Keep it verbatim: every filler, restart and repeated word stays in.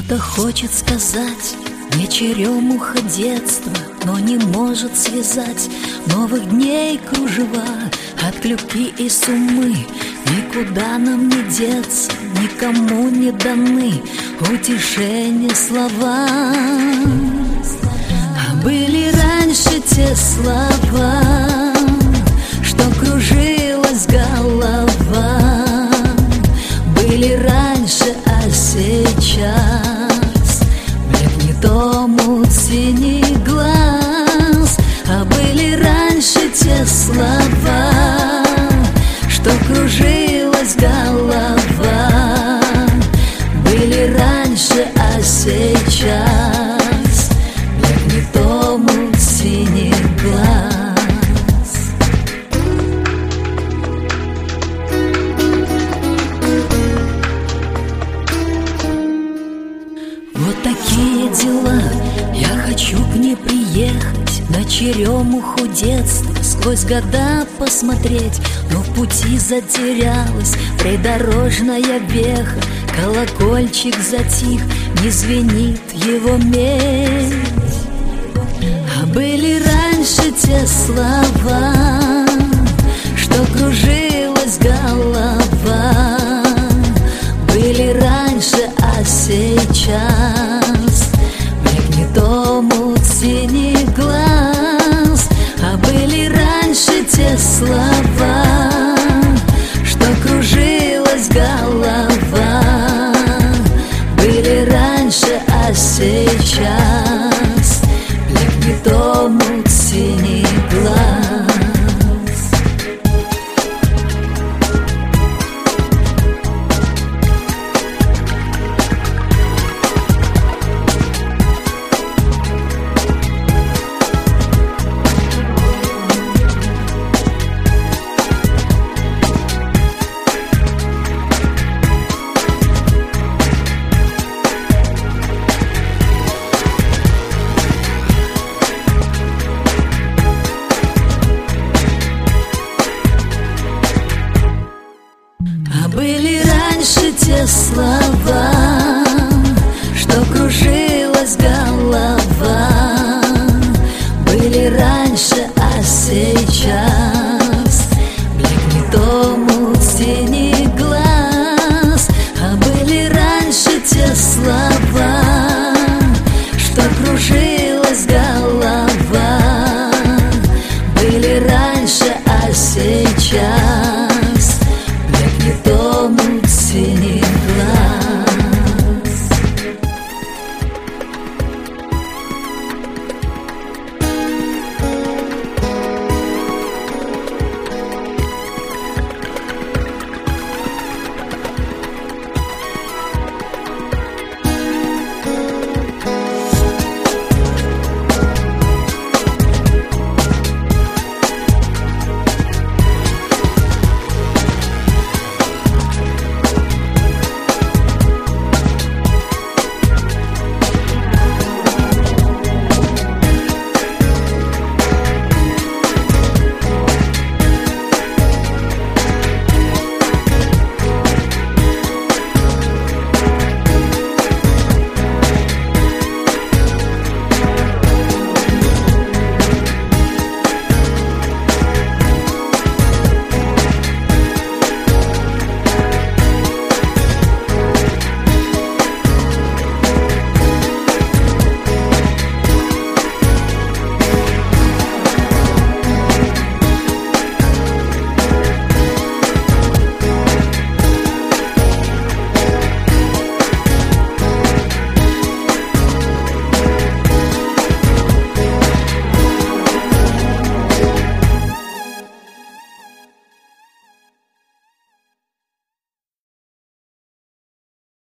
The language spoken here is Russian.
Что-то хочет сказать мне черемуха детства, но не может связать новых дней кружева. От любви и сумы никуда нам не деться, никому не даны утешения слова. А были раньше те слова, что кружилась голова. Были раньше, а сейчас блекнет омут синий глаз. А были раньше те слова, что кружилась голова. Были раньше, а сейчас блекнет омут синий глаз. Вот такие дела, я хочу к ней приехать, на черемуху детства сквозь года посмотреть. Но в пути затерялась придорожная веха, колокольчик затих, не звенит его медь. А были раньше те слова, что кружилась голова. Были раньше, а сейчас блекнет омут синий глаз. А были раньше те слова, что кружилась голова. Были раньше, а сейчас блекнет омут синий глаз. А были раньше те слова,